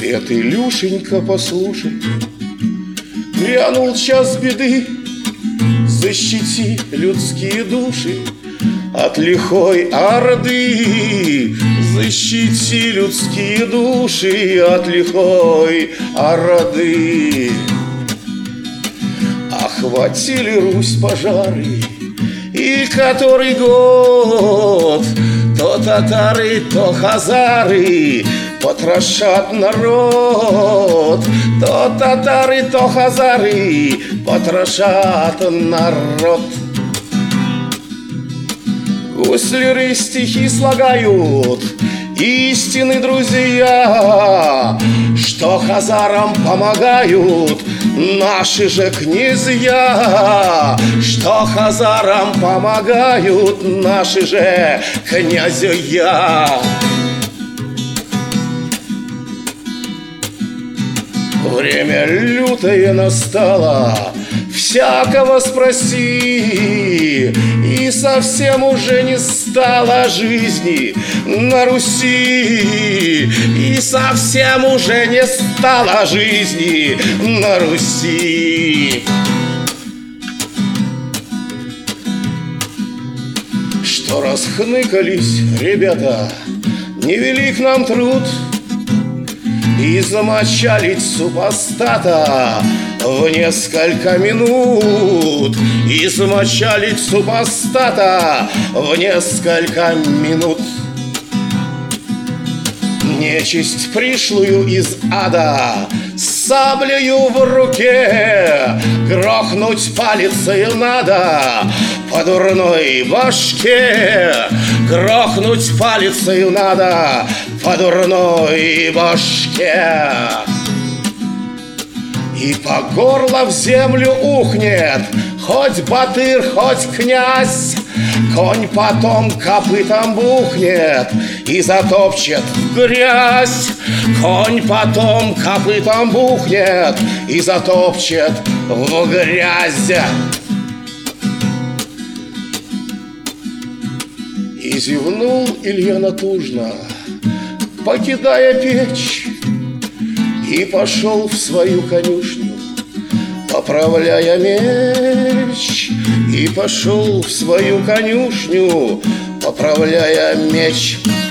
Привет, Илюшенька, послушай, грянул час беды, защити людские души от лихой орды. Защити людские души от лихой орды. Охватили Русь пожары, и который год то татары, то хазары потрошат народ. То татары, то хазары потрошат народ. Гусляры стихи слагают, истины друзья, что хазарам помогают наши же князья, что хазарам помогают наши же князья. Время лютое настало, всякого спроси, и совсем уже не стало жизни на Руси, и совсем уже не стало жизни на Руси. Что расхныкались ребята, невелик нам труд, и замочалить супостата в несколько минут. И замочалить супостата в несколько минут. Нечисть пришлую из ада с саблею в руке грохнуть палицею надо по дурной башке. Грохнуть палицею надо по дурной башке. И по горло в землю ухнет хоть батыр, хоть князь. Конь потом копытом бухнет и затопчет в грязь. Конь потом копытом бухнет и затопчет в грязь. И зевнул Илья натужно, покидая печь, и пошел в свою конюшню, поправляя меч. И пошел в свою конюшню, поправляя меч.